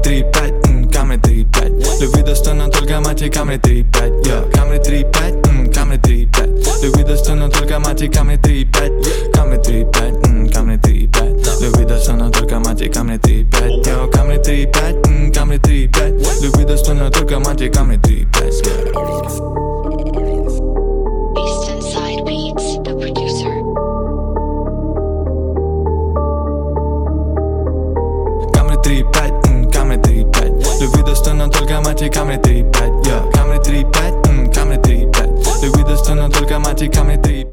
3-5, Camry 3-5. Любви достойна только мать и Camry 3-5. Camry 3-5, Camry 3-5. Любви достойна только мать и Camry 3-5. Camry 3-5, Camry 3-5. Любви достойна только мать и Camry 3-5. Camry 3-5, Camry 3-5. Любви достойна только мать и Camry 3-5. Eastside Beats, the producer. Camry 3-5, Camry 3-5. Любви достойна только мать и Camry 3-5. Camry 3-5, Camry 3-5. Любви достойна только мать и Camry 3-5.